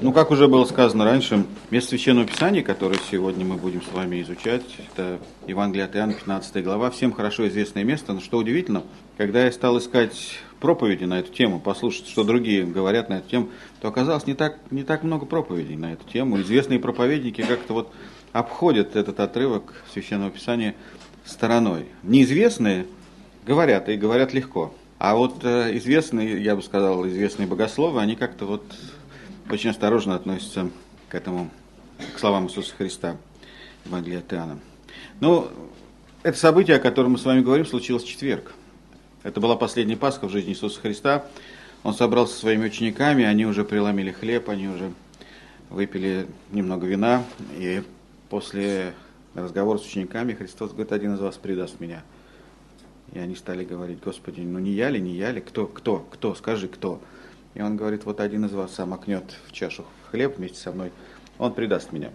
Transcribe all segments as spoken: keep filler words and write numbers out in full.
Ну, как уже было сказано раньше, место Священного Писания, которое сегодня мы будем с вами изучать, это Евангелие от Иоанна, пятнадцатая глава, всем хорошо известное место. Но что удивительно, когда я стал искать проповеди на эту тему, послушать, что другие говорят на эту тему, то оказалось не так, не так много проповедей на эту тему. Известные проповедники как-то вот обходят этот отрывок Священного Писания стороной. Неизвестные говорят, и говорят легко. А вот э, известные, я бы сказал, известные богословы, они как-то вот очень осторожно относятся к этому, к словам Иисуса Христа, Евангелия от Иоанна. Ну, это событие, о котором мы с вами говорим, случилось в четверг. Это была последняя Пасха в жизни Иисуса Христа. Он собрался со своими учениками, они уже преломили хлеб, они уже выпили немного вина. И после разговора с учениками Христос говорит: один из вас предаст меня. И они стали говорить: Господи, ну не я ли, не я ли? Кто, кто, кто, скажи, кто? И он говорит: вот один из вас сам окнет в чашу хлеб вместе со мной, он предаст меня.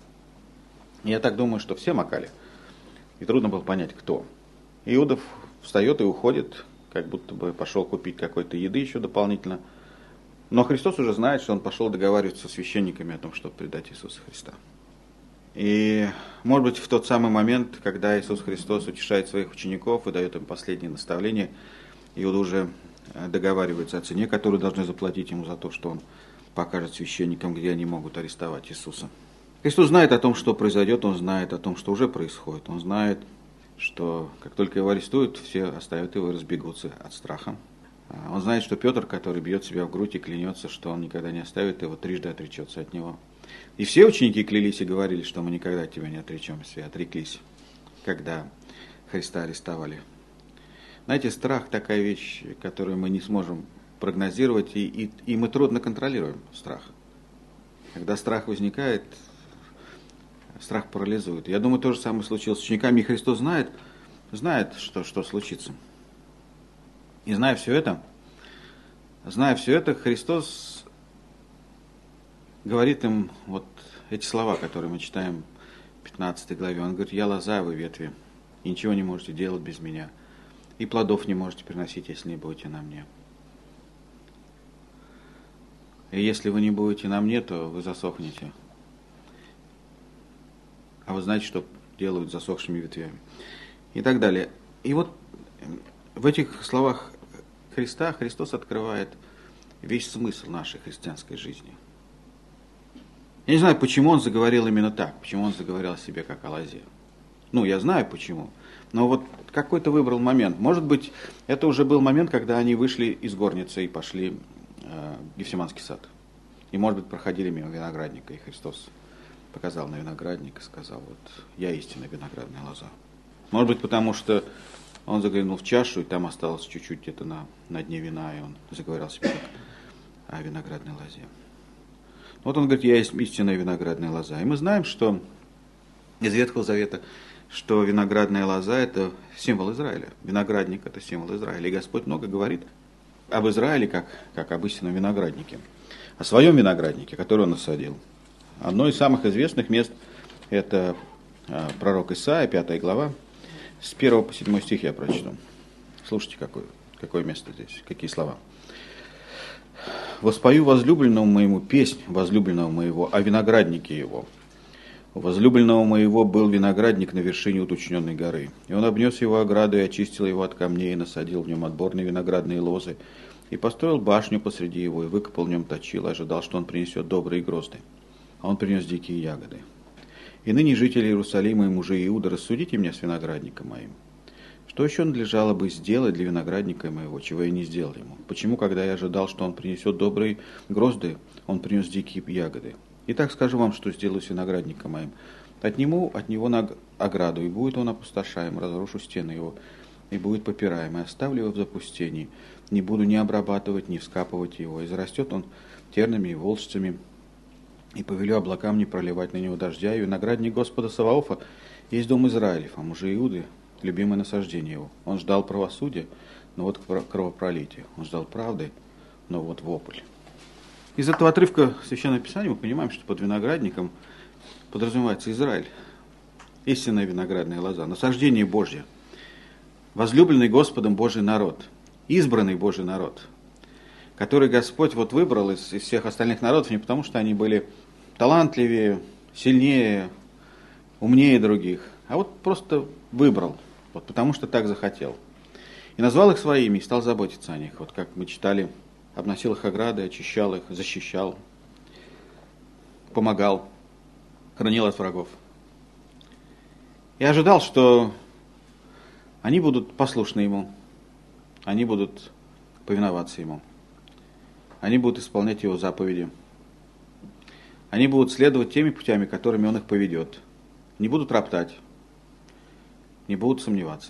И я так думаю, что все макали. И трудно было понять, кто. Иуда встает и уходит, как будто бы пошел купить какой-то еды еще дополнительно. Но Христос уже знает, что он пошел договариваться со священниками о том, чтобы предать Иисуса Христа. И, может быть, в тот самый момент, когда Иисус Христос утешает своих учеников и дает им последние наставления, Иуда уже договаривается о цене, которую должны заплатить ему за то, что он покажет священникам, где они могут арестовать Иисуса. Христос знает о том, что произойдет, он знает о том, что уже происходит. Он знает, что как только его арестуют, все оставят его и разбегутся от страха. Он знает, что Петр, который бьет себя в грудь и клянется, что он никогда не оставит его, трижды отречется от него. И все ученики клялись и говорили, что мы никогда от тебя не отречемся, и отреклись, когда Христа арестовали. Знаете, страх – такая вещь, которую мы не сможем прогнозировать, и, и, и мы трудно контролируем страх. Когда страх возникает, страх парализует. Я думаю, то же самое случилось с учениками, и Христос знает, знает что, что случится. И зная все это, зная все это, Христос говорит им вот эти слова, которые мы читаем в пятнадцатой главе. Он говорит: «Я лоза, вы ветви, и ничего не можете делать без меня. И плодов не можете приносить, если не будете на мне. И если вы не будете на мне, то вы засохнете. А вы знаете, что делают с засохшими ветвями». И так далее. И вот в этих словах Христа Христос открывает весь смысл нашей христианской жизни. Я не знаю, почему он заговорил именно так, почему он заговорил о себе как о лозе. Ну, я знаю почему. Но вот какой-то выбрал момент. Может быть, это уже был момент, когда они вышли из горницы и пошли э, в Гефсиманский сад. И, может быть, проходили мимо виноградника, и Христос показал на виноградник и сказал: вот я истинная виноградная лоза. Может быть, потому что он заглянул в чашу, и там осталось чуть-чуть где-то на, на дне вина, и он заговорил себе как о виноградной лозе. Вот он говорит: я есть истинная виноградная лоза. И мы знаем, что из Ветхого Завета, что виноградная лоза – это символ Израиля. Виноградник – это символ Израиля. И Господь много говорит об Израиле, как, как об истинном винограднике. О своем винограднике, который он насадил. Одно из самых известных мест – это а, пророк Исаия, пятая глава. С первого по седьмой стих я прочту. Слушайте, какое, какое место здесь, какие слова. «Воспою возлюбленному моему песнь возлюбленного моего о винограднике его. У возлюбленного моего был виноградник на вершине уточненной горы. И он обнес его ограду и очистил его от камней, и насадил в нем отборные виноградные лозы, и построил башню посреди его, и выкопал в нем точил, и ожидал, что он принесет добрые грозды. А он принес дикие ягоды. И ныне, жители Иерусалима и мужи Иуда, рассудите меня с виноградником моим. Что еще надлежало бы сделать для виноградника моего, чего я не сделал ему? Почему, когда я ожидал, что он принесет добрые грозды, он принес дикие ягоды? Итак, скажу вам, что сделаю с виноградником моим. Отниму от него ограду, и будет он опустошаем, разрушу стены его, и будет попираем, и оставлю его в запустении. Не буду ни обрабатывать, ни вскапывать его, и зарастет он тернами и волжцами, и повелю облакам не проливать на него дождя, и виноградник Господа Саваофа есть дом Израилев, а мужи Иуды – любимое насаждение его. Он ждал правосудия, но вот кровопролитие. Он ждал правды, но вот вопль». Из этого отрывка Священного Писания мы понимаем, что под виноградником подразумевается Израиль, истинная виноградная лоза, насаждение Божье, возлюбленный Господом Божий народ, избранный Божий народ. который Господь вот выбрал из, из всех остальных народов не потому, что они были талантливее, сильнее, умнее других, а вот просто выбрал, вот потому что так захотел. И назвал их своими, и стал заботиться о них. Вот как мы читали, обносил их ограды, очищал их, защищал, помогал, хранил от врагов. И ожидал, что они будут послушны ему, они будут повиноваться ему, они будут исполнять его заповеди, они будут следовать теми путями, которыми он их поведет, не будут роптать, не будут сомневаться.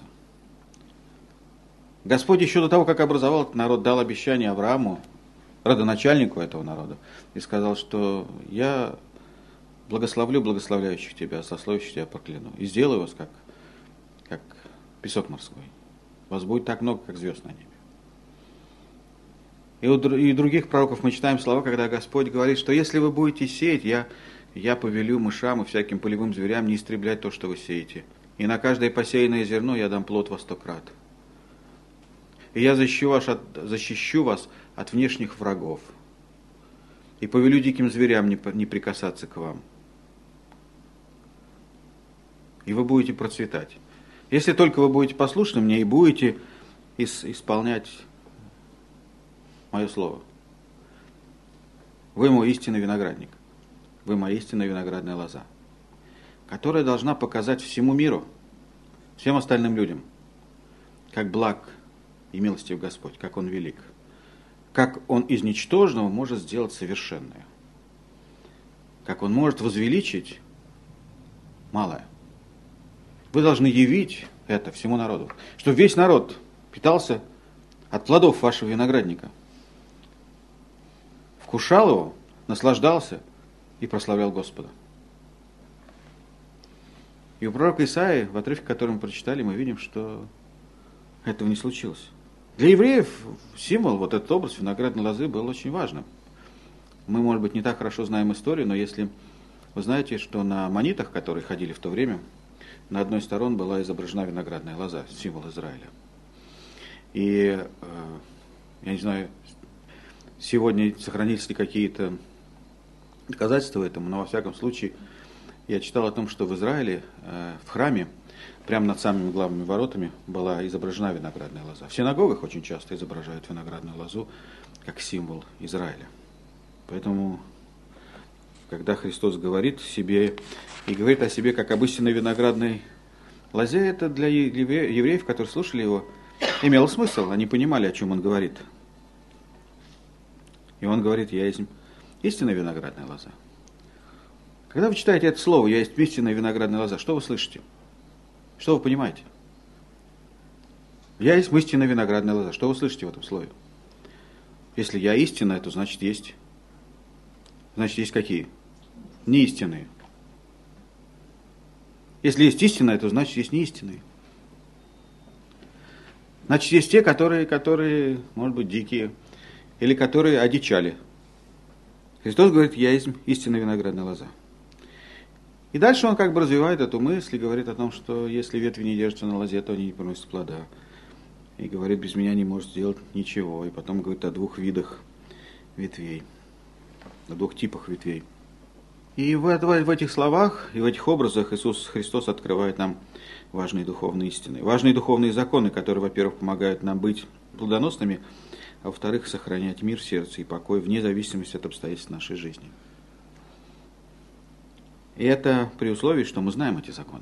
Господь еще до того, как образовал этот народ, дал обещание Аврааму, родоначальнику этого народа, и сказал, что я благословлю благословляющих тебя, сословящих тебя прокляну, и сделаю вас как, как песок морской. Вас будет так много, как звезд на небе. И у и других пророков мы читаем слова, когда Господь говорит, что если вы будете сеять, я, я повелю мышам и всяким полевым зверям не истреблять то, что вы сеете. И на каждое посеянное зерно я дам плод во сто крат. И я защищу вас от, защищу вас от внешних врагов. И повелю диким зверям не, не прикасаться к вам. И вы будете процветать. Если только вы будете послушны мне и будете ис, исполнять мое слово. Вы мой истинный виноградник. Вы моя истинная виноградная лоза, которая должна показать всему миру, всем остальным людям, как благ и милостив Господь, как Он велик, как Он из ничтожного может сделать совершенное, как Он может возвеличить малое. Вы должны явить это всему народу, чтобы весь народ питался от плодов вашего виноградника, вкушал его, наслаждался и прославлял Господа. И у пророка Исаии, в отрывке, который мы прочитали, мы видим, что этого не случилось. Для евреев символ, вот этот образ виноградной лозы был очень важным. Мы, может быть, не так хорошо знаем историю, но если вы знаете, что на монетах, которые ходили в то время, на одной из сторон была изображена виноградная лоза, символ Израиля. И э, я не знаю, сегодня сохранились ли какие-то доказательства этому, но во всяком случае я читал о том, что в Израиле, э, в храме, прямо над самыми главными воротами была изображена виноградная лоза. В синагогах очень часто изображают виноградную лозу как символ Израиля. Поэтому, когда Христос говорит себе и говорит о себе как об истинной виноградной лозе, это для евреев, которые слушали его, имело смысл. Они понимали, о чем он говорит. И он говорит: я есть истинная виноградная лоза. Когда вы читаете это слово «я есть истинная виноградная лоза», что вы слышите? Что вы понимаете? Я есть истинная виноградная лоза. Что вы слышите в этом слове? Если я истинная, то значит есть. Значит, есть какие? Неистинные. Если есть истинная, то значит есть неистинные. Значит, есть те, которые, которые, может быть, дикие, или которые одичали. Христос говорит: я есть истинная виноградная лоза. И дальше он как бы развивает эту мысль и говорит о том, что если ветви не держатся на лозе, то они не приносят плода. И говорит: без меня не может сделать ничего. И потом говорит о двух видах ветвей, о двух типах ветвей. И в, в этих словах и в этих образах Иисус Христос открывает нам важные духовные истины. Важные духовные законы, которые, во-первых, помогают нам быть плодоносными, а во-вторых, сохранять мир в сердце и покой вне зависимости от обстоятельств нашей жизни. И это при условии, что мы знаем эти законы.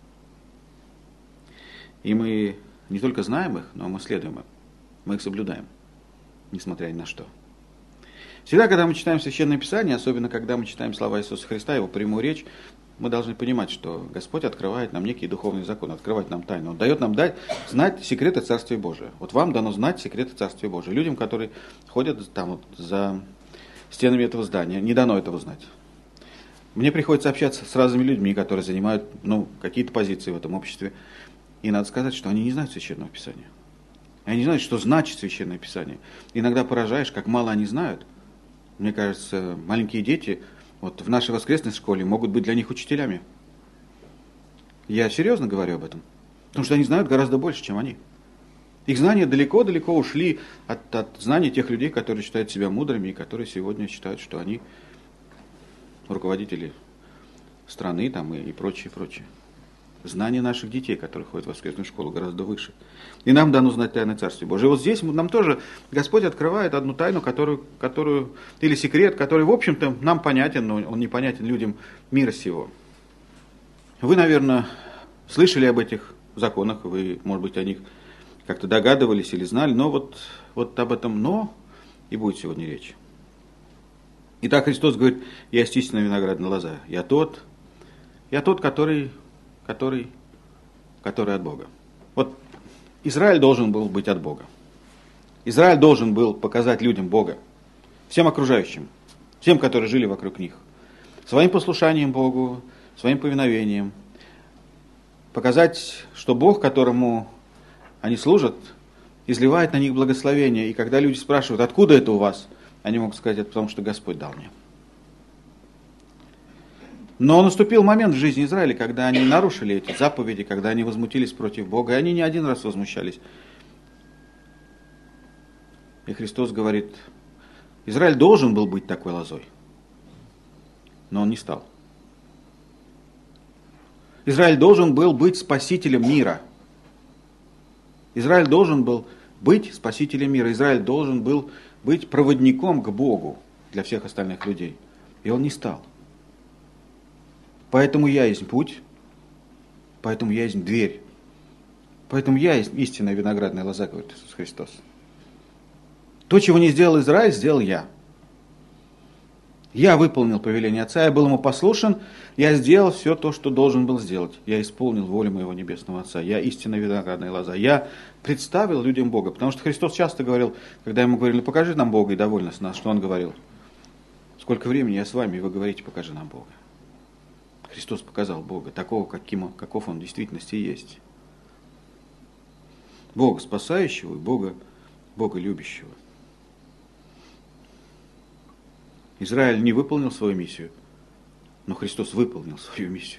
И мы не только знаем их, но мы следуем им. Мы их соблюдаем, несмотря ни на что. Всегда, когда мы читаем Священное Писание, особенно когда мы читаем слова Иисуса Христа, Его прямую речь, мы должны понимать, что Господь открывает нам некие духовные законы, открывает нам тайну. Он дает нам дать, знать секреты Царствия Божия. Вот вам дано знать секреты Царствия Божия. Людям, которые ходят там вот за стенами этого здания, не дано этого знать. Мне приходится общаться с разными людьми, которые занимают ну, какие-то позиции в этом обществе. И надо сказать, что они не знают Священного Писания. Они не знают, что значит Священное Писание. Иногда поражаешь, как мало они знают. Мне кажется, маленькие дети вот в нашей воскресной школе могут быть для них учителями. Я серьезно говорю об этом. Потому что они знают гораздо больше, чем они. Их знания далеко-далеко ушли от, от знаний тех людей, которые считают себя мудрыми и которые сегодня считают, что они руководители страны там, и, и прочее, прочее. Знания наших детей, которые ходят в воскресную школу, гораздо выше. И нам дано знать тайны Царствия Божьего. И вот здесь нам тоже Господь открывает одну тайну, которую, которую, или секрет, который, в общем-то, нам понятен, но он непонятен людям мира сего. Вы, наверное, слышали об этих законах, вы, может быть, о них как-то догадывались или знали, но вот, вот об этом «но» и будет сегодня речь. Итак, Христос говорит: «Я есть истинная виноградная лоза, я тот, я тот, который, который, который от Бога». Вот Израиль должен был быть от Бога. Израиль должен был показать людям Бога, всем окружающим, всем, которые жили вокруг них, своим послушанием Богу, своим повиновением, показать, что Бог, которому они служат, изливает на них благословение. И когда люди спрашивают: откуда это у вас, они могут сказать: это потому, что Господь дал мне. Но наступил момент в жизни Израиля, когда они нарушили эти заповеди, когда они возмутились против Бога, и они не один раз возмущались. И Христос говорит: Израиль должен был быть такой лозой, но он не стал. Израиль должен был быть спасителем мира. Израиль должен был быть спасителем мира. Израиль должен был быть проводником к Богу для всех остальных людей. И он не стал. Поэтому я есть путь, поэтому я есть дверь, поэтому я есть истинная виноградная лоза, говорит Иисус Христос. То, чего не сделал Израиль, сделал я. Я выполнил повеление Отца, я был ему послушен, я сделал все то, что должен был сделать. Я исполнил волю моего Небесного Отца, я истинная виноградная лоза. Я представил людям Бога, потому что Христос часто говорил, когда ему говорили: ну покажи нам Бога, и довольно с нас, что он говорил: сколько времени я с вами, и вы говорите: покажи нам Бога. Христос показал Бога, такого, каким, каков он в действительности есть. Бога спасающего и Бога, Бога любящего. Израиль не выполнил свою миссию, но Христос выполнил свою миссию.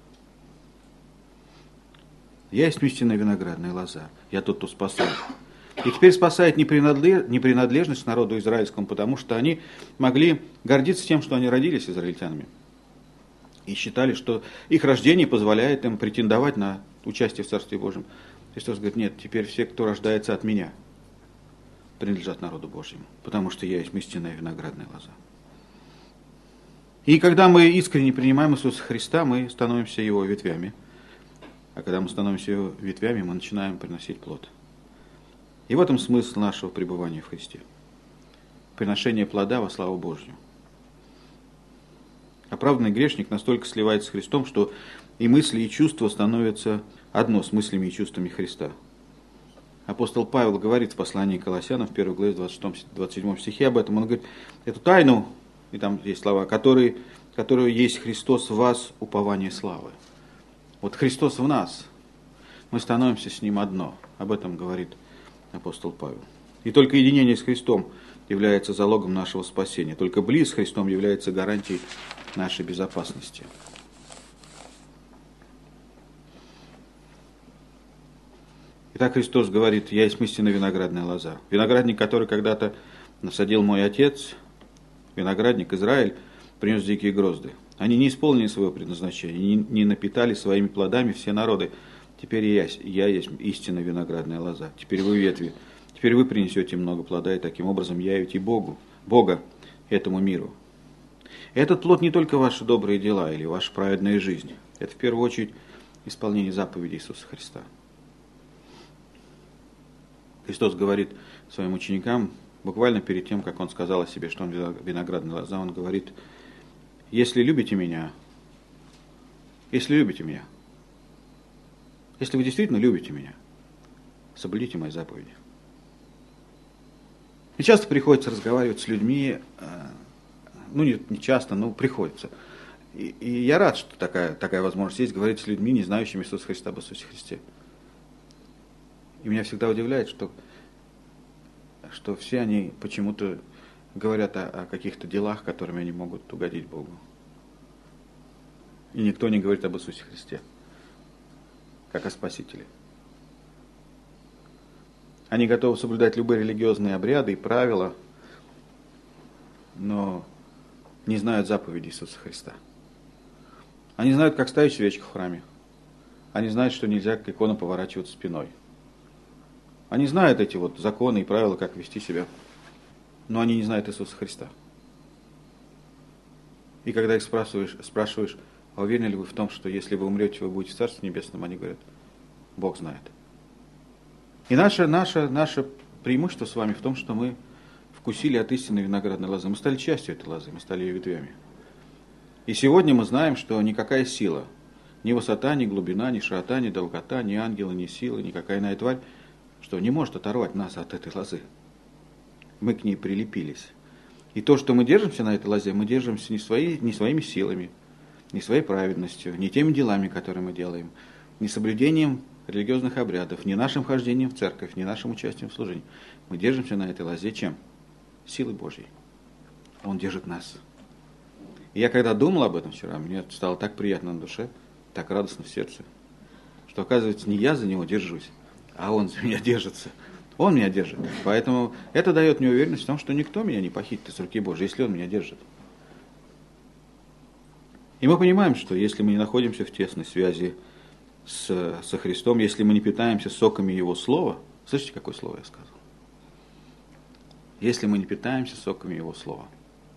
Я есть истинная виноградная лоза, я тот, кто спасает. И теперь спасает не принадлежность народу израильскому, потому что они могли гордиться тем, что они родились израильтянами. И считали, что их рождение позволяет им претендовать на участие в Царстве Божьем. Христос говорит: нет, теперь все, кто рождается от меня, принадлежат народу Божьему, потому что я есть истинная виноградная лоза. И когда мы искренне принимаем Иисуса Христа, мы становимся Его ветвями. А когда мы становимся Его ветвями, мы начинаем приносить плод. И в этом смысл нашего пребывания в Христе. Приношение плода во славу Божью. Оправданный грешник настолько сливается с Христом, что и мысли, и чувства становятся одно с мыслями и чувствами Христа. Апостол Павел говорит в послании к Колоссянам в первой главе двадцать седьмом стихе об этом. Он говорит: эту тайну, и там есть слова, которые, которую есть Христос в вас, упование славы. Вот Христос в нас, мы становимся с Ним одно. Об этом говорит апостол Павел. И только единение с Христом является залогом нашего спасения. Только близ с Христом является гарантией нашей безопасности. Итак, Христос говорит: я есть истинная виноградная лоза. Виноградник, который когда-то насадил мой отец, виноградник Израиль, принес дикие грозды. Они не исполнили своего предназначения, не, не напитали своими плодами все народы. Теперь я, я есть истинная виноградная лоза. Теперь вы ветви. Теперь вы принесете много плода, и таким образом явите Богу, Бога этому миру. Этот плод не только ваши добрые дела или ваша праведная жизнь. Это в первую очередь исполнение заповедей Иисуса Христа. Христос говорит своим ученикам, буквально перед тем, как Он сказал о себе, что Он виноградная лоза, Он говорит: если любите меня, если любите меня, если вы действительно любите меня, соблюдите мои заповеди. И часто приходится разговаривать с людьми, ну не, не часто, но приходится. И, и я рад, что такая, такая возможность есть, говорить с людьми, не знающими Иисуса Христа, об Иисусе Христе. И меня всегда удивляет, что, что все они почему-то говорят о, о каких-то делах, которыми они могут угодить Богу. И никто не говорит об Иисусе Христе, как о Спасителе. Они готовы соблюдать любые религиозные обряды и правила, но не знают заповедей Иисуса Христа. Они знают, как ставить свечку в храме. Они знают, что нельзя к икону поворачиваться спиной. Они знают эти вот законы и правила, как вести себя, но они не знают Иисуса Христа. И когда их спрашиваешь, спрашиваешь, а уверены ли вы в том, что если вы умрете, вы будете в Царстве Небесном, они говорят, Бог знает. И наше, наше, наше преимущество с вами в том, что мы вкусили от истинной виноградной лозы. Мы стали частью этой лозы, мы стали ее ветвями. И сегодня мы знаем, что никакая сила, ни высота, ни глубина, ни широта, ни долгота, ни ангелы, ни сила, никакая иная тварь, что не может оторвать нас от этой лозы. Мы к ней прилепились. И то, что мы держимся на этой лозе, мы держимся не, свои, не своими силами, не своей праведностью, не теми делами, которые мы делаем, не соблюдением религиозных обрядов, не нашим хождением в церковь, не нашим участием в служении. Мы держимся на этой лозе чем? Силой Божьей. Он держит нас. И я когда думал об этом вчера, мне стало так приятно на душе, так радостно в сердце, что оказывается не я за него держусь, а он за меня держится. Он меня держит. Поэтому это дает мне уверенность в том, что никто меня не похитит из руки Божьей, если он меня держит. И мы понимаем, что если мы не находимся в тесной связи с, со Христом, если мы не питаемся соками Его Слова, слышите, какое слово я сказал? Если мы не питаемся соками Его Слова.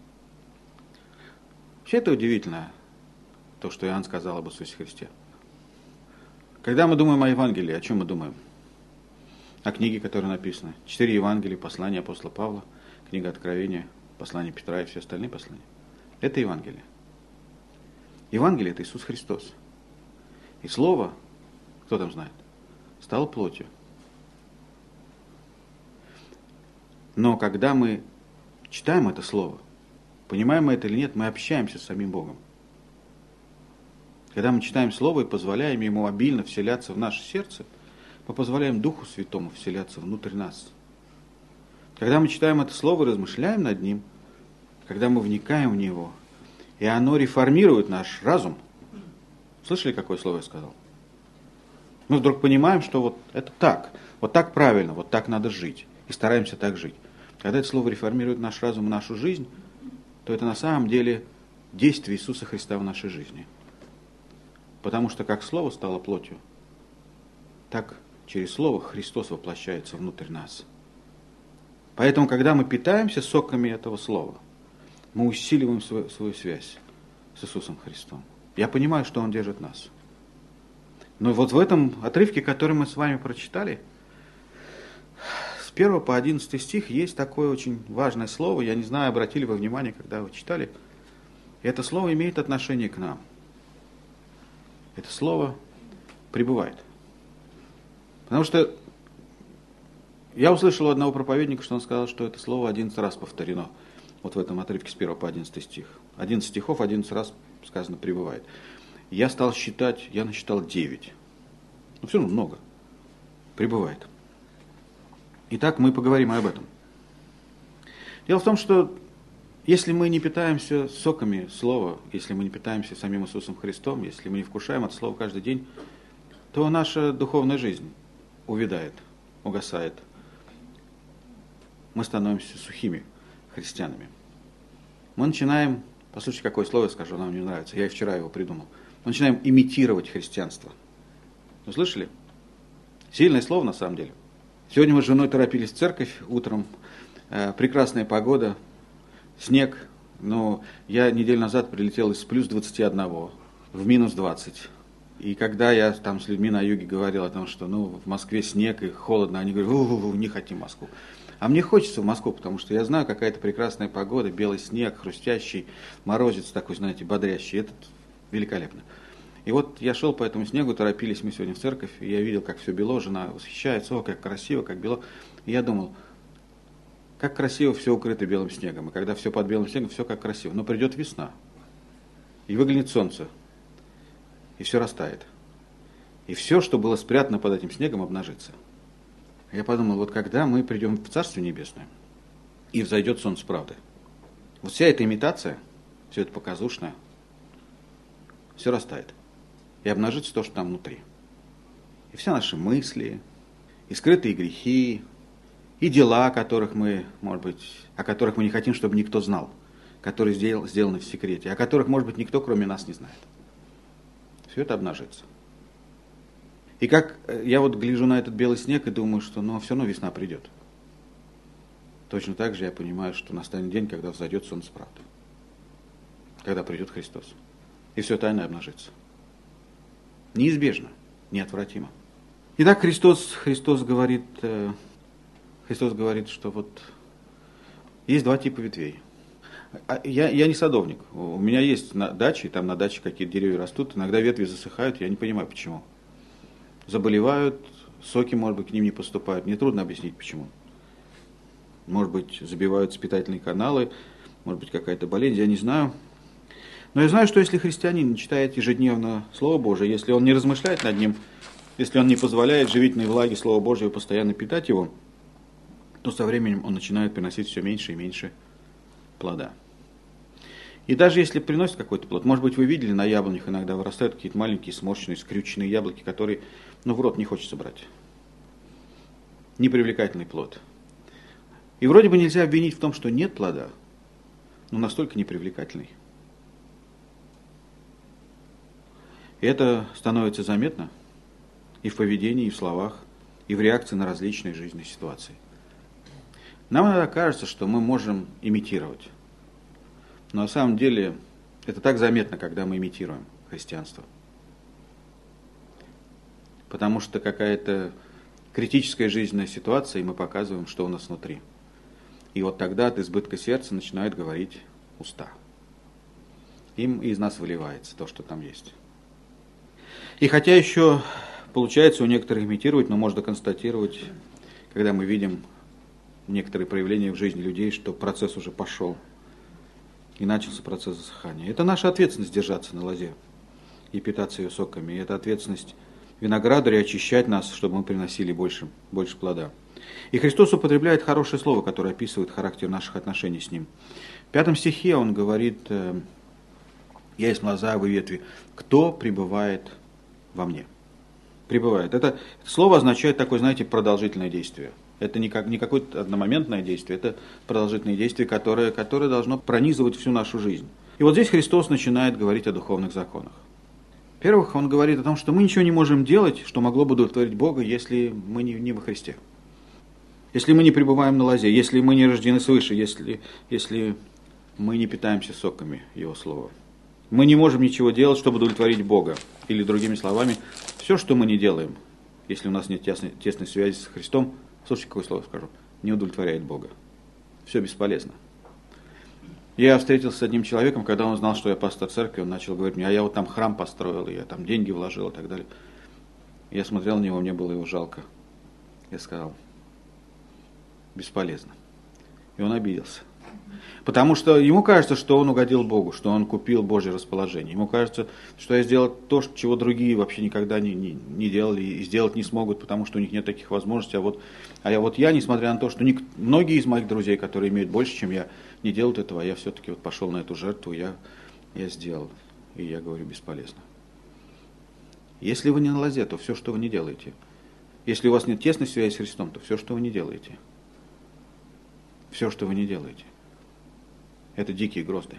Вообще это удивительно, то, что Иоанн сказал об Иисусе Христе. Когда мы думаем о Евангелии, о чем мы думаем? О книге, которая написана. Четыре Евангелия, послания апостола Павла, книга Откровения, послание Петра и все остальные послания. Это Евангелие. Евангелие – это Иисус Христос. И Слово, кто там знает, стало плотью. Но когда мы читаем это Слово, понимаем мы это или нет, мы общаемся с самим Богом. Когда мы читаем Слово и позволяем Ему обильно вселяться в наше сердце, мы позволяем Духу Святому вселяться внутрь нас. Когда мы читаем это Слово и размышляем над ним, когда мы вникаем в него, и оно реформирует наш разум. Слышали, какое слово я сказал? Мы вдруг понимаем, что вот это так, вот так правильно, вот так надо жить, и стараемся так жить. Когда это слово реформирует наш разум и нашу жизнь, то это на самом деле действие Иисуса Христа в нашей жизни. Потому что как Слово стало плотью, так через Слово Христос воплощается внутрь нас. Поэтому, когда мы питаемся соками этого Слова, мы усиливаем свою, свою связь с Иисусом Христом. Я понимаю, что Он держит нас. Но вот в этом отрывке, который мы с вами прочитали, с первого по одиннадцатый стих есть такое очень важное слово. Я не знаю, обратили вы внимание, когда вы читали. Это слово имеет отношение к нам. Это слово пребывает. Потому что я услышал у одного проповедника, что он сказал, что это слово одиннадцать раз повторено. Вот в этом отрывке с первого по одиннадцатый стих. одиннадцать стихов, одиннадцать раз сказано пребывает. Я стал считать, я насчитал девять. Ну, все равно много. Пребывает. Итак, мы поговорим об этом. Дело в том, что если мы не питаемся соками Слова, если мы не питаемся самим Иисусом Христом, если мы не вкушаем от Слова каждый день, то наша духовная жизнь увядает, угасает. Мы становимся сухими христианами. Мы начинаем, послушайте, какое слово я скажу, нам не нравится, я и вчера его придумал. Мы начинаем имитировать христианство. Вы слышали? Сильное слово на самом деле. Сегодня мы с женой торопились в церковь утром, э, прекрасная погода, снег, но я неделю назад прилетел из плюс двадцати одного в минус двадцать. И когда я там с людьми на юге говорил о том, что ну, в Москве снег и холодно, они говорят, у-у-у, не хотим Москву. А мне хочется в Москву, потому что я знаю, какая-то прекрасная погода, белый снег, хрустящий, морозец такой, знаете, бодрящий. Это великолепно. И вот я шел по этому снегу, торопились мы сегодня в церковь, и я видел, как все бело, жена восхищается, о, как красиво, как бело. И я думал, как красиво все укрыто белым снегом. И когда все под белым снегом, все как красиво. Но придет весна, и выглянет солнце, и все растает. И все, что было спрятано под этим снегом, обнажится. Я подумал, вот когда мы придем в Царствие Небесное, и взойдет солнце правды, вот вся эта имитация, все это показушное, все растает. И обнажится то, что там внутри. И все наши мысли, и скрытые грехи, и дела, о которых мы, может быть, о которых мы не хотим, чтобы никто знал, которые сделал, сделаны в секрете, о которых, может быть, никто, кроме нас, не знает. Все это обнажится. И как я вот гляжу на этот белый снег и думаю, что ну, все равно весна придет. Точно так же я понимаю, что настанет день, когда взойдет солнце правды. Когда придет Христос. И все тайное обнажится. Неизбежно, неотвратимо. Итак, Христос, Христос говорит, Христос говорит, что вот есть два типа ветвей. Я, я не садовник. У меня есть на даче, там на даче какие-то деревья растут, иногда ветви засыхают, я не понимаю, почему. Заболевают, соки, может быть, к ним не поступают. Мне трудно объяснить, почему. Может быть, забиваются питательные каналы, может быть, какая-то болезнь, я не знаю. Но я знаю, что если христианин не читает ежедневно Слово Божие, если он не размышляет над ним, если он не позволяет живительной влаге Слова Божьего постоянно питать его, то со временем он начинает приносить все меньше и меньше плода. И даже если приносит какой-то плод, может быть, вы видели, на яблонях иногда вырастают какие-то маленькие сморщенные, скрюченные яблоки, которые ну, в рот не хочется брать. Непривлекательный плод. И вроде бы нельзя обвинить в том, что нет плода, но настолько непривлекательный. И это становится заметно и в поведении, и в словах, и в реакции на различные жизненные ситуации. Нам иногда кажется, что мы можем имитировать. Но на самом деле это так заметно, когда мы имитируем христианство. Потому что какая-то критическая жизненная ситуация, и мы показываем, что у нас внутри. И вот тогда от избытка сердца начинают говорить уста. Им из нас выливается то, что там есть. И хотя еще получается у некоторых имитировать, но можно констатировать, когда мы видим некоторые проявления в жизни людей, что процесс уже пошел. И начался процесс засыхания. Это наша ответственность держаться на лозе и питаться ее соками. И это ответственность виноградаря очищать нас, чтобы мы приносили больше, больше плода. И Христос употребляет хорошее слово, которое описывает характер наших отношений с Ним. В пятом стихе Он говорит: «Я есть лоза, а вы ветви. Кто пребывает во мне?» Пребывает. Это, это слово означает такое, знаете, продолжительное действие. Это не, как, не какое-то одномоментное действие, это продолжительное действие, которое, которое должно пронизывать всю нашу жизнь. И вот здесь Христос начинает говорить о духовных законах. Во-первых, Он говорит о том, что мы ничего не можем делать, что могло бы удовлетворить Бога, если мы не, не во Христе. Если мы не пребываем на лозе, если мы не рождены свыше, если, если мы не питаемся соками Его Слова. Мы не можем ничего делать, чтобы удовлетворить Бога. Или другими словами, все, что мы не делаем, если у нас нет тесной, тесной связи с Христом, слушайте, какое слово скажу, не удовлетворяет Бога. Все бесполезно. Я встретился с одним человеком, когда он знал, что я пастор церкви, он начал говорить мне: а я вот там храм построил, я там деньги вложил и так далее. Я смотрел на него, мне было его жалко. Я сказал: бесполезно. И он обиделся. Потому что ему кажется, что он угодил Богу, что он купил Божье расположение. Ему кажется, что я сделал то, чего другие вообще никогда не, не, не делали и сделать не смогут, потому что у них нет таких возможностей. А вот, а я, вот я, несмотря на то, что ник, многие из моих друзей, которые имеют больше, чем я, не делают этого, а я все-таки вот пошел на эту жертву, я, я сделал. И я говорю: бесполезно. Если вы не на лозе, то все, что вы не делаете. Если у вас нет тесной связи с Христом, то все, что вы не делаете. Все, что вы не делаете. Это дикие грозды.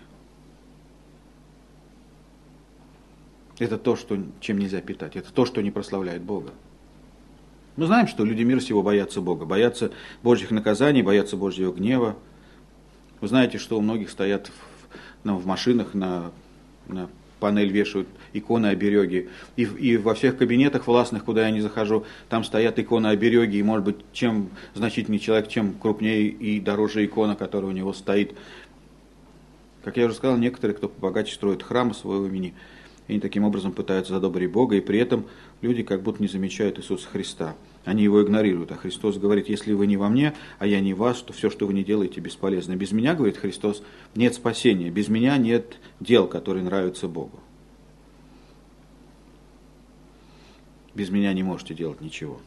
Это то, что, чем нельзя питать. Это то, что не прославляет Бога. Мы знаем, что люди мира сего боятся Бога. Боятся Божьих наказаний, боятся Божьего гнева. Вы знаете, что у многих стоят в, ну, в машинах, на, на панель вешают иконы-обереги. И, и во всех кабинетах властных, куда я не захожу, там стоят иконы-обереги. И, может быть, чем значительнее человек, чем крупнее и дороже икона, которая у него стоит. Как я уже сказал, некоторые, кто побогаче, строят храмы своего имени, и они таким образом пытаются задобрить Бога, и при этом люди как будто не замечают Иисуса Христа. Они его игнорируют. А Христос говорит: если вы не во мне, а я не в вас, то все, что вы не делаете, бесполезно. Без меня, говорит Христос, нет спасения. Без меня нет дел, которые нравятся Богу. Без меня не можете делать ничего.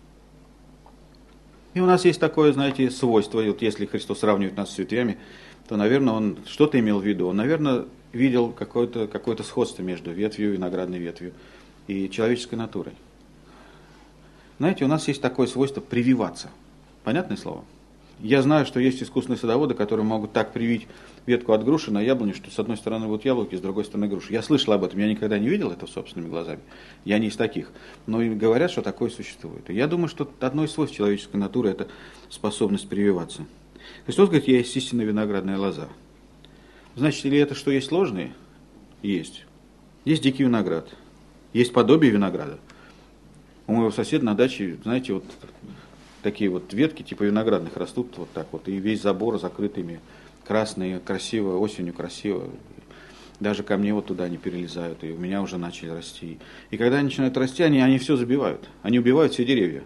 И у нас есть такое, знаете, свойство, вот если Христос сравнивает нас с ветвями, то, наверное, он что-то имел в виду. Он, наверное, видел какое-то, какое-то сходство между ветвью, виноградной ветвью и человеческой натурой. Знаете, у нас есть такое свойство прививаться. Понятное слово? Я знаю, что есть искусные садоводы, которые могут так привить ветку от груши на яблоне, что с одной стороны будут яблоки, с другой стороны груши. Я слышал об этом, я никогда не видел это собственными глазами. Я не из таких. Но и говорят, что такое существует. И я думаю, что одно из свойств человеческой натуры – это способность прививаться. Христос говорит, я есть истинная виноградная лоза. Значит ли это, что есть ложные? Есть. Есть дикий виноград. Есть подобие винограда. У моего соседа на даче, знаете, вот такие вот ветки типа виноградных растут вот так вот. И весь забор закрытыми, красные, красиво, осенью красиво. Даже ко мне вот туда не перелезают. И у меня уже начали расти. И когда они начинают расти, они, они все забивают. Они убивают все деревья.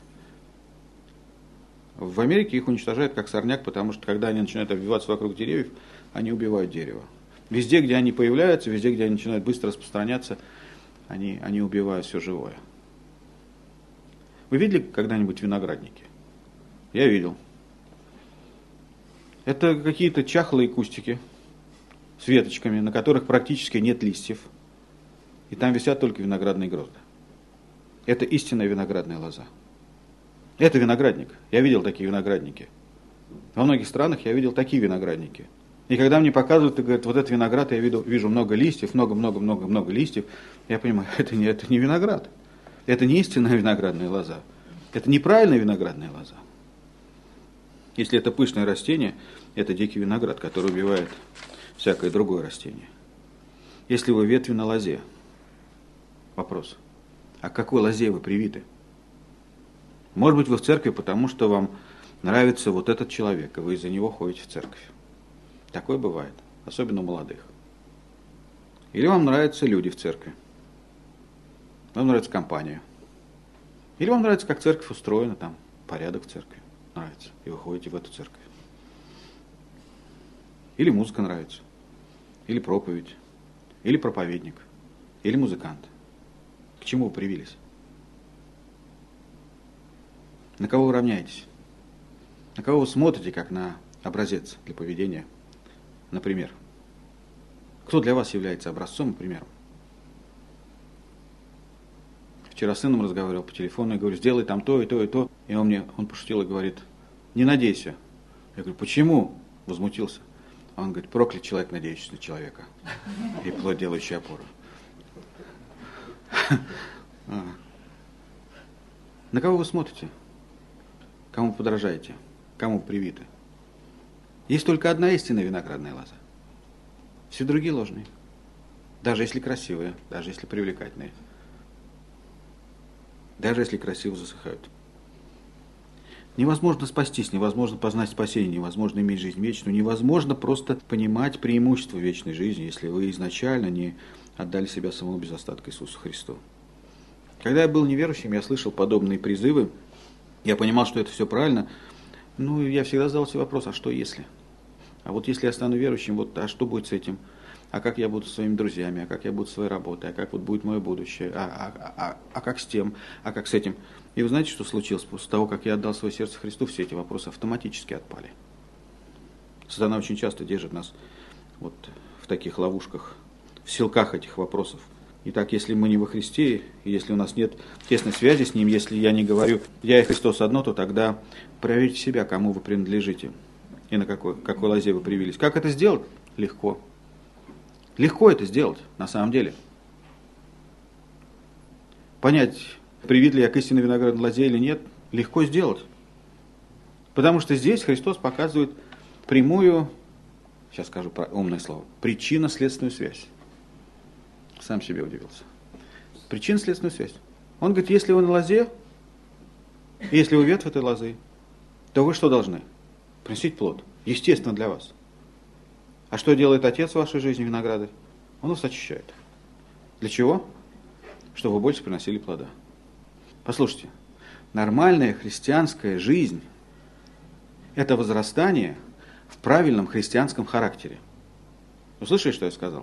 В Америке их уничтожают как сорняк, потому что когда они начинают обвиваться вокруг деревьев, они убивают дерево. Везде, где они появляются, везде, где они начинают быстро распространяться, они, они убивают все живое. Вы видели когда-нибудь виноградники? Я видел. Это какие-то чахлые кустики с веточками, на которых практически нет листьев. И там висят только виноградные грозды. Это истинная виноградная лоза. Это виноградник. Я видел такие виноградники. Во многих странах я видел такие виноградники. И когда мне показывают и говорят, вот этот виноград, я вижу, вижу много листьев, много-много-много-много листьев, я понимаю, это не, это не виноград. Это не истинная виноградная лоза. Это неправильная виноградная лоза. Если это пышное растение, это дикий виноград, который убивает всякое другое растение. Если вы ветви на лозе, вопрос, а к какой лозе вы привиты? Может быть, вы в церкви, потому что вам нравится вот этот человек, и вы из-за него ходите в церковь. Такое бывает, особенно у молодых. Или вам нравятся люди в церкви. Вам нравится компания. Или вам нравится, как церковь устроена, там порядок в церкви нравится, и вы ходите в эту церковь. Или музыка нравится, или проповедь, или проповедник, или музыкант. К чему вы привились? На кого вы равняетесь? На кого вы смотрите, как на образец для поведения? Например, кто для вас является образцом и примером? Вчера с сыном разговаривал по телефону, я говорю, сделай там то и то и то. И он мне, он пошутил и говорит, не надейся. Я говорю, почему? Возмутился. А он говорит, проклят человек, надеющийся на человека. И плоть, делающий опору. На кого вы смотрите? Кому подражаете? Кому привиты? Есть только одна истинная виноградная лоза. Все другие ложные. Даже если красивые, даже если привлекательные. Даже если красиво засыхают. Невозможно спастись, невозможно познать спасение, невозможно иметь жизнь вечную, невозможно просто понимать преимущество вечной жизни, если вы изначально не отдали себя самому без остатка Иисусу Христу. Когда я был неверующим, я слышал подобные призывы, я понимал, что это все правильно, ну, я всегда задал себе вопрос, а что если? А вот если я стану верующим, вот, а что будет с этим? А как я буду со своими друзьями? А как я буду с своей работой? А как вот будет мое будущее? А, а, а, а как с тем? А как с этим? И вы знаете, что случилось? После того, как я отдал свое сердце Христу, все эти вопросы автоматически отпали. Сатана очень часто держит нас вот в таких ловушках, в силках этих вопросов. Итак, если мы не во Христе, и если у нас нет тесной связи с Ним, если я не говорю «я и Христос одно», то тогда проверьте себя, кому вы принадлежите и на какой, какой лозе вы привились. Как это сделать? Легко. Легко это сделать, на самом деле. Понять, привит ли я к истинной виноградной лозе или нет, легко сделать. Потому что здесь Христос показывает прямую, сейчас скажу умное слово, причинно-следственную связь. Сам себе удивился. Причинно-следственную связь. Он говорит, если вы на лозе, если вы ветвь этой лозы, то вы что должны? Приносить плод. Естественно для вас. А что делает Отец в вашей жизни винограды? Он вас очищает. Для чего? Чтобы вы больше приносили плода. Послушайте, нормальная христианская жизнь – это возрастание в правильном христианском характере. Вы слышали, что я сказал?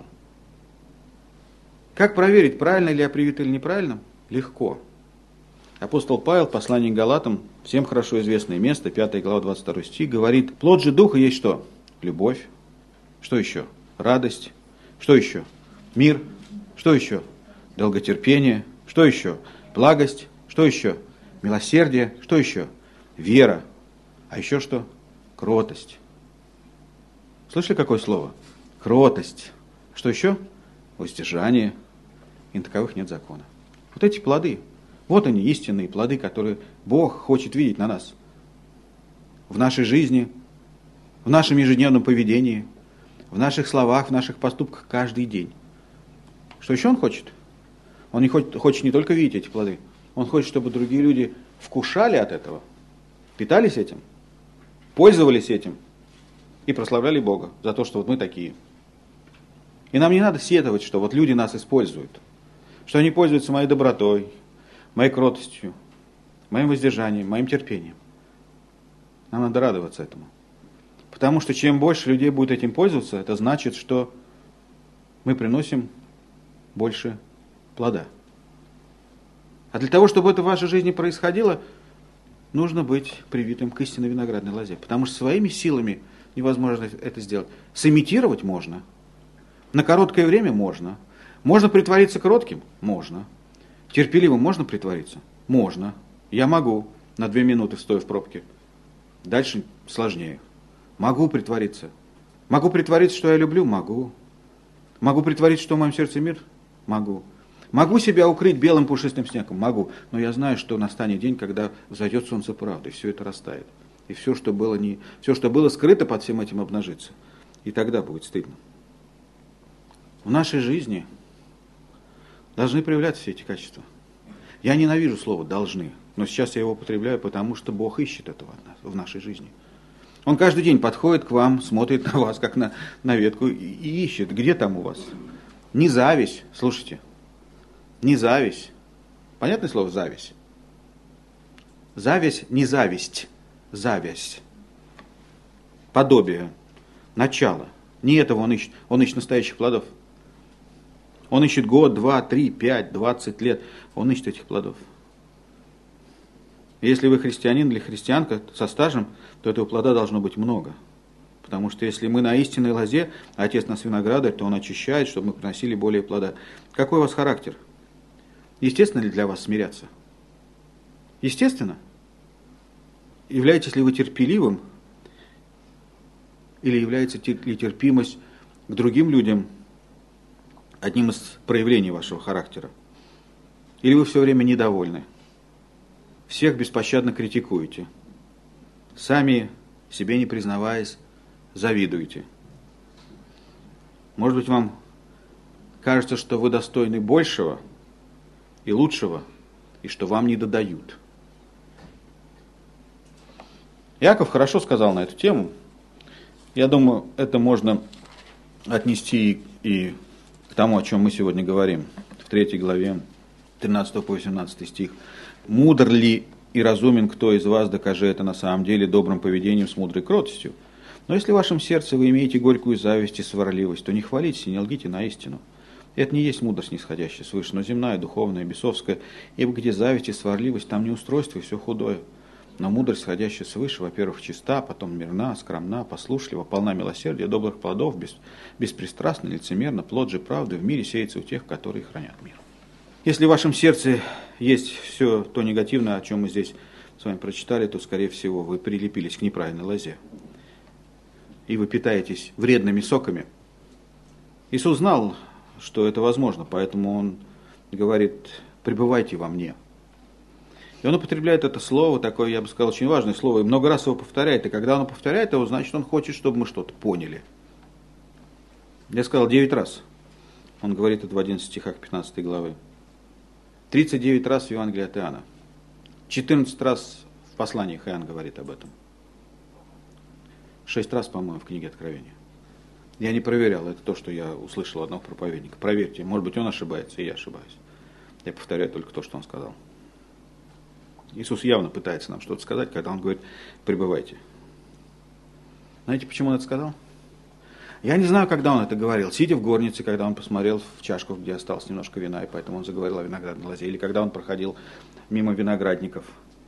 Как проверить, правильно ли я привит или неправильно? Легко. Апостол Павел, послание к Галатам, всем хорошо известное место, пятая глава, двадцать второй стих, говорит, плод же Духа есть что? Любовь. Что еще? Радость. Что еще? Мир. Что еще? Долготерпение. Что еще? Благость. Что еще? Милосердие. Что еще? Вера. А еще что? Кротость. Слышали, какое слово? Кротость. Что еще? Воздержание. И на таковых нет закона. Вот эти плоды, вот они, истинные плоды, которые Бог хочет видеть на нас. В нашей жизни, в нашем ежедневном поведении, в наших словах, в наших поступках каждый день. Что еще Он хочет? Он не хочет, хочет не только видеть эти плоды, Он хочет, чтобы другие люди вкушали от этого, питались этим, пользовались этим и прославляли Бога за то, что вот мы такие. И нам не надо сетовать, что вот люди нас используют, что они пользуются моей добротой, моей кротостью, моим воздержанием, моим терпением. Нам надо радоваться этому. Потому что чем больше людей будет этим пользоваться, это значит, что мы приносим больше плода. А для того, чтобы это в вашей жизни происходило, нужно быть привитым к истинной виноградной лозе. Потому что своими силами невозможно это сделать. Сымитировать можно. На короткое время можно. Можно притвориться кротким? Можно. Терпеливым можно притвориться? Можно. Я могу на две минуты, стоя в пробке. Дальше сложнее. Могу притвориться. Могу притвориться, что я люблю? Могу. Могу притвориться, что в моем сердце мир? Могу. Могу себя укрыть белым пушистым снегом? Могу. Но я знаю, что настанет день, когда взойдет солнце правды, и все это растает. И все, что было, не... все, что было скрыто под всем этим, обнажится. И тогда будет стыдно. В нашей жизни должны проявляться все эти качества. Я ненавижу слово «должны», но сейчас я его употребляю, потому что Бог ищет этого от нас, в нашей жизни. Он каждый день подходит к вам, смотрит на вас, как на, на ветку, и, и ищет, где там у вас. Не зависть, слушайте, не зависть. Понятное слово «зависть»? Зависть, не зависть, зависть. Подобие, начало. Не этого он ищет, он ищет настоящих плодов. Он ищет год, два, три, пять, двадцать лет. Он ищет этих плодов. Если вы христианин или христианка со стажем, то этого плода должно быть много. Потому что если мы на истинной лозе, а Отец нас виноградарь, то Он очищает, чтобы мы приносили более плода. Какой у вас характер? Естественно ли для вас смиряться? Естественно. Являетесь ли вы терпеливым? Или является ли терпимость к другим людям одним из проявлений вашего характера? Или вы все время недовольны? Всех беспощадно критикуете? Сами, себе не признаваясь, завидуете? Может быть, вам кажется, что вы достойны большего и лучшего, и что вам не додают? Иаков хорошо сказал на эту тему. Я думаю, это можно отнести и к тому, о чем мы сегодня говорим. В третьей главе, тринадцатый по восемнадцатый стих. «Мудр ли и разумен кто из вас, докажи это на самом деле добрым поведением с мудрой кротостью? Но если в вашем сердце вы имеете горькую зависть и сварливость, то не хвалитесь и не лгите на истину. Это не есть мудрость нисходящая свыше, но земная, духовная, бесовская. Ибо где зависть и сварливость, там не устройство и все худое. Но мудрость, сходящая свыше, во-первых, чиста, потом мирна, скромна, послушлива, полна милосердия, добрых плодов, бес, беспристрастна, лицемерна, плод же правды в мире сеется у тех, которые хранят мир». Если в вашем сердце есть все то негативное, о чем мы здесь с вами прочитали, то, скорее всего, вы прилепились к неправильной лозе. И вы питаетесь вредными соками. Иисус знал, что это возможно, поэтому Он говорит: «Пребывайте во мне». И Он употребляет это слово, такое, я бы сказал, очень важное слово, и много раз его повторяет. И когда Он повторяет его, значит, Он хочет, чтобы мы что-то поняли. Я сказал девять раз. Он говорит это в одиннадцати стихах пятнадцатой главы. тридцать девять раз в Евангелии от Иоанна. четырнадцать раз в посланиях Иоанн говорит об этом. шесть раз, по-моему, в книге Откровения. Я не проверял, это то, что я услышал от одного проповедника. Проверьте, может быть, он ошибается, и я ошибаюсь. Я повторяю только то, что он сказал. Иисус явно пытается нам что-то сказать, когда Он говорит: «Пребывайте». Знаете, почему Он это сказал? Я не знаю, когда Он это говорил. Сидя в горнице, когда Он посмотрел в чашку, где осталось немножко вина, и поэтому Он заговорил о виноградной лозе. Или когда Он проходил мимо виноградников.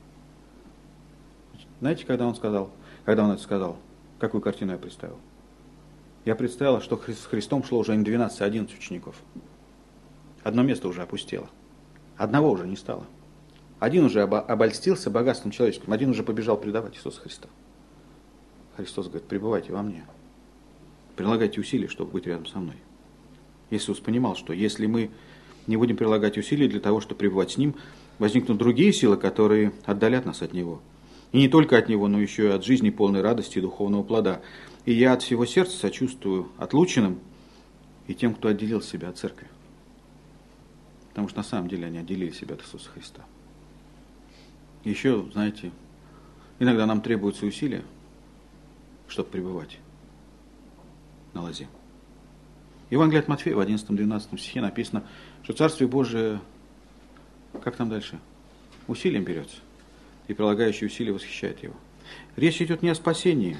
Знаете, когда Он сказал? Когда Он это сказал? Какую картину я представил? Я представил, что с Христом шло уже не двенадцать, а одиннадцать учеников. Одно место уже опустело. Одного уже не стало. Один уже обольстился богатством человеческим. Один уже побежал предавать Иисуса Христа. Христос говорит, пребывайте во мне. Прилагайте усилия, чтобы быть рядом со мной. Иисус понимал, что если мы не будем прилагать усилий для того, чтобы пребывать с Ним, возникнут другие силы, которые отдалят нас от Него. И не только от Него, но еще и от жизни полной радости и духовного плода. И я от всего сердца сочувствую отлученным и тем, кто отделил себя от церкви. Потому что на самом деле они отделили себя от Иисуса Христа. Еще, знаете, иногда нам требуются усилия, чтобы пребывать на лозе. Евангелие от Матфея в одиннадцатом-двенадцатом стихе написано, что Царствие Божие, как там дальше, усилием берется, и прилагающие усилия восхищает его. Речь идет не о спасении.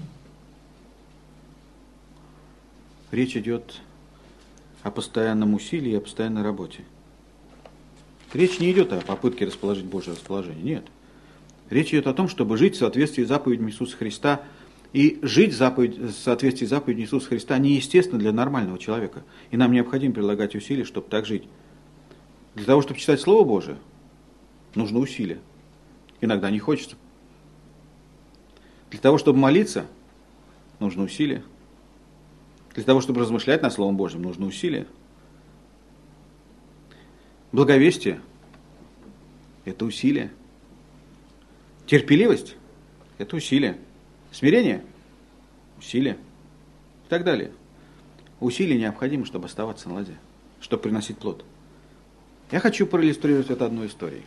Речь идет о постоянном усилии и о постоянной работе. Речь не идет о попытке расположить Божье расположение, нет. Речь идет о том, чтобы жить в соответствии с заповедями Иисуса Христа. И жить в, заповедь, в соответствии с заповедью Иисуса Христа неестественно для нормального человека. И нам необходимо прилагать усилия, чтобы так жить. Для того, чтобы читать Слово Божие, нужно усилия. Иногда не хочется. Для того, чтобы молиться, нужно усилия. Для того, чтобы размышлять над Словом Божьим, нужно усилия. Благовестие – это усилие. Терпеливость – это усилие. Смирение – усилие. И так далее. Усилия необходимы, чтобы оставаться на лозе, чтобы приносить плод. Я хочу проиллюстрировать это одной историей.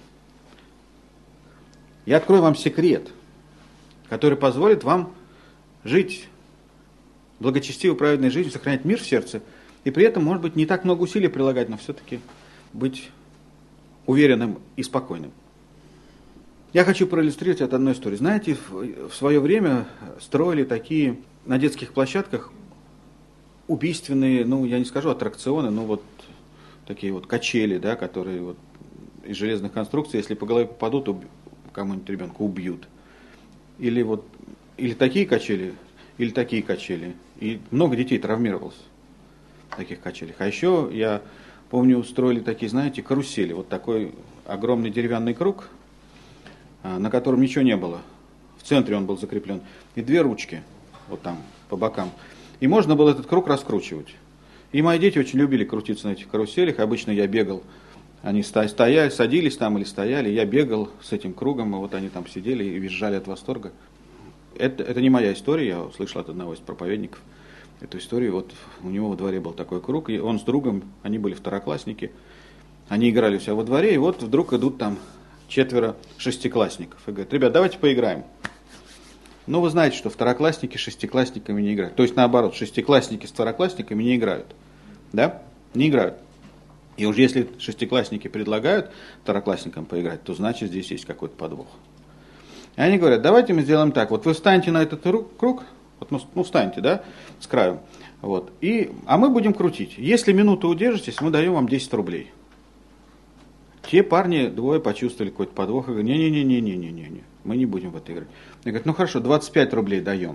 Я открою вам секрет, который позволит вам жить благочестивой, праведной жизнью, сохранять мир в сердце, и при этом, может быть, не так много усилий прилагать, но все-таки быть уверенным и спокойным. Я хочу проиллюстрировать это одной историей. Знаете, в свое время строили такие на детских площадках убийственные, ну, я не скажу аттракционы, но вот такие вот качели, да, которые вот из железных конструкций, если по голове попадут, уб... кому-нибудь ребенка убьют. Или вот, или такие качели, или такие качели. И много детей травмировалось в таких качелях. А еще, я помню, устроили такие, знаете, карусели. Вот такой огромный деревянный круг, на котором ничего не было. В центре он был закреплен. И две ручки, вот там, по бокам. И можно было этот круг раскручивать. И мои дети очень любили крутиться на этих каруселях. Обычно я бегал. Они стояли, садились там или стояли. Я бегал с этим кругом, и вот они там сидели и визжали от восторга. Это, это не моя история, я услышал от одного из проповедников эту историю. Вот у него во дворе был такой круг, и он с другом, они были второклассники. Они играли у себя во дворе, и вот вдруг идут там четверо шестиклассников. И говорят, ребят, давайте поиграем. Ну, вы знаете, что второклассники с шестиклассниками не играют. То есть, наоборот, шестиклассники с второклассниками не играют. Да? Не играют. И уж если шестиклассники предлагают второклассникам поиграть, то значит, здесь есть какой-то подвох. И они говорят, давайте мы сделаем так. Вот вы встаньте на этот круг, вот, ну, встаньте, да, с краю. Вот, и, а мы будем крутить. Если минуту удержитесь, мы даем вам десять рублей. Те парни, двое, почувствовали какой-то подвох и говорят, не-не-не-не-не-не-не, мы не будем в это играть. Они говорят, ну хорошо, двадцать пять рублей даем.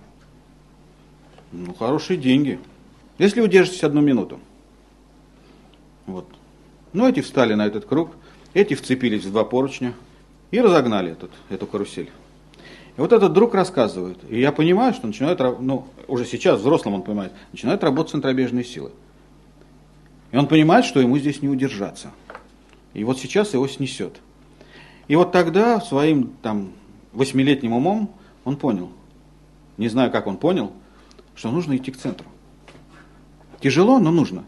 Ну, хорошие деньги. Если удержитесь одну минуту. Вот. Ну, эти встали на этот круг, эти вцепились в два поручня и разогнали этот, эту карусель. И вот этот друг рассказывает, и я понимаю, что начинают, ну, уже сейчас, взрослым он понимает, начинают работать центробежные силы. И он понимает, что ему здесь не удержаться. И вот сейчас его снесет. И вот тогда своим там восьмилетним умом он понял, не знаю, как он понял, что нужно идти к центру. Тяжело, но нужно.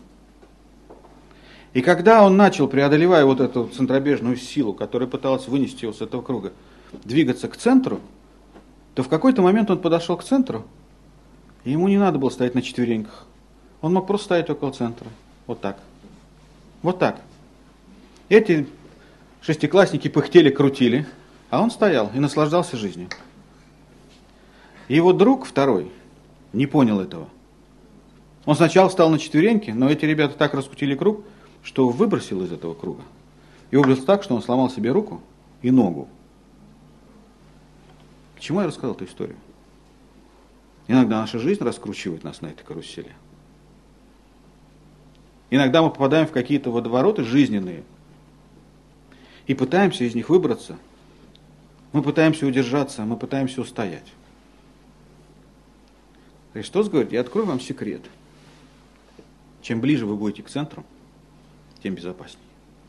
И когда он начал, преодолевая вот эту центробежную силу, которая пыталась вынести его с этого круга, двигаться к центру, то в какой-то момент он подошел к центру, и ему не надо было стоять на четвереньках. Он мог просто стоять около центра. Вот так. Вот так. Эти шестиклассники пыхтели, крутили, а он стоял и наслаждался жизнью. И его друг второй не понял этого. Он сначала встал на четвереньки, но эти ребята так раскрутили круг, что выбросил из этого круга. И выбросил так, что он сломал себе руку и ногу. К чему я рассказал эту историю? Иногда наша жизнь раскручивает нас на этой карусели. Иногда мы попадаем в какие-то водовороты жизненные и пытаемся из них выбраться. Мы пытаемся удержаться, мы пытаемся устоять. Христос говорит, я открою вам секрет. Чем ближе вы будете к центру, тем безопаснее.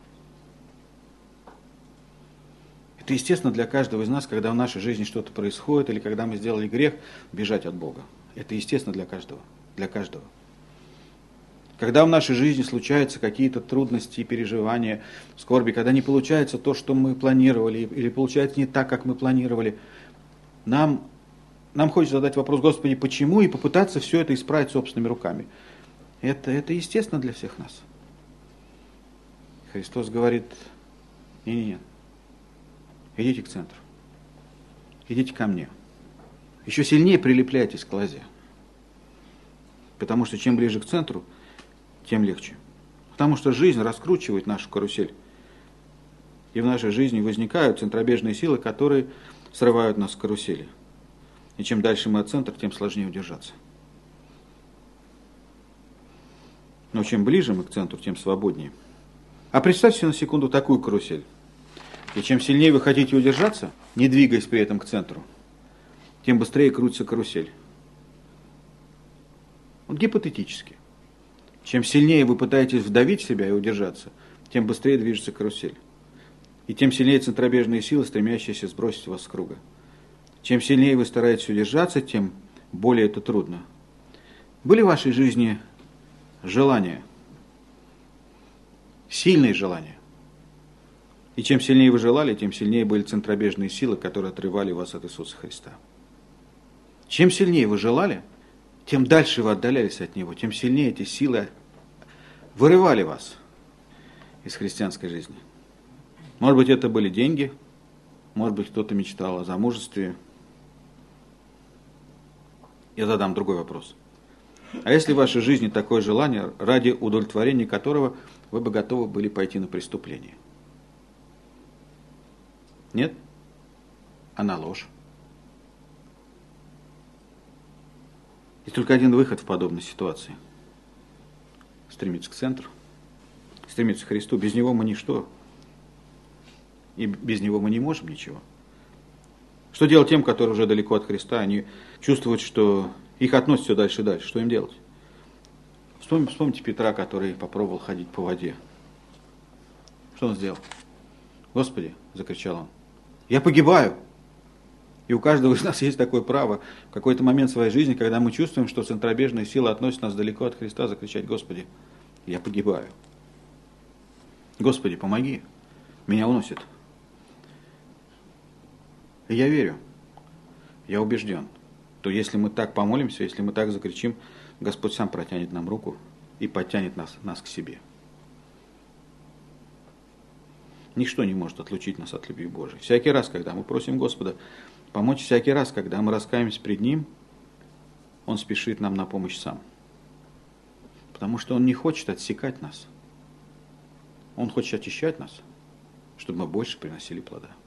Это естественно для каждого из нас, когда в нашей жизни что-то происходит, или когда мы сделали грех, бежать от Бога. Это естественно для каждого. Для каждого. Когда в нашей жизни случаются какие-то трудности и переживания, скорби, когда не получается то, что мы планировали, или получается не так, как мы планировали, нам, нам хочется задать вопрос, Господи, почему, и попытаться все это исправить собственными руками. Это, это естественно для всех нас. Христос говорит, не-не-не, идите к центру, идите ко мне. Еще сильнее прилепляйтесь к лозе. Потому что чем ближе к центру, тем легче. Потому что жизнь раскручивает нашу карусель. И в нашей жизни возникают центробежные силы, которые срывают нас с карусели. И чем дальше мы от центра, тем сложнее удержаться. Но чем ближе мы к центру, тем свободнее. А представьте на секунду такую карусель. И чем сильнее вы хотите удержаться, не двигаясь при этом к центру, тем быстрее крутится карусель. Вот гипотетически. Чем сильнее вы пытаетесь вдавить себя и удержаться, тем быстрее движется карусель. И тем сильнее центробежные силы, стремящиеся сбросить вас с круга. Чем сильнее вы стараетесь удержаться, тем более это трудно. Были в вашей жизни желания, сильные желания? И чем сильнее вы желали, тем сильнее были центробежные силы, которые отрывали вас от Иисуса Христа. Чем сильнее вы желали, тем дальше вы отдалялись от Него, тем сильнее эти силы вырывали вас из христианской жизни. Может быть, это были деньги, может быть, кто-то мечтал о замужестве. Я задам другой вопрос. А если в вашей жизни такое желание, ради удовлетворения которого вы бы готовы были пойти на преступление? Нет? А на ложь? И только один выход в подобной ситуации. Стремиться к центру, стремиться к Христу. Без Него мы ничто. И без Него мы не можем ничего. Что делать тем, которые уже далеко от Христа? Они чувствуют, что их относят все дальше и дальше. Что им делать? Вспомните, вспомните Петра, который попробовал ходить по воде. Что он сделал? Господи, закричал он, я погибаю. И у каждого из нас есть такое право в какой-то момент своей жизни, когда мы чувствуем, что центробежные силы относят нас далеко от Христа, закричать, Господи, я погибаю. Господи, помоги, меня уносит. И я верю, я убежден, то если мы так помолимся, если мы так закричим, Господь сам протянет нам руку и подтянет нас, нас к себе. Ничто не может отлучить нас от любви Божией. Всякий раз, когда мы просим Господа помочь, всякий раз, когда мы раскаемся пред Ним, Он спешит нам на помощь сам. Потому что Он не хочет отсекать нас. Он хочет очищать нас, чтобы мы больше приносили плода.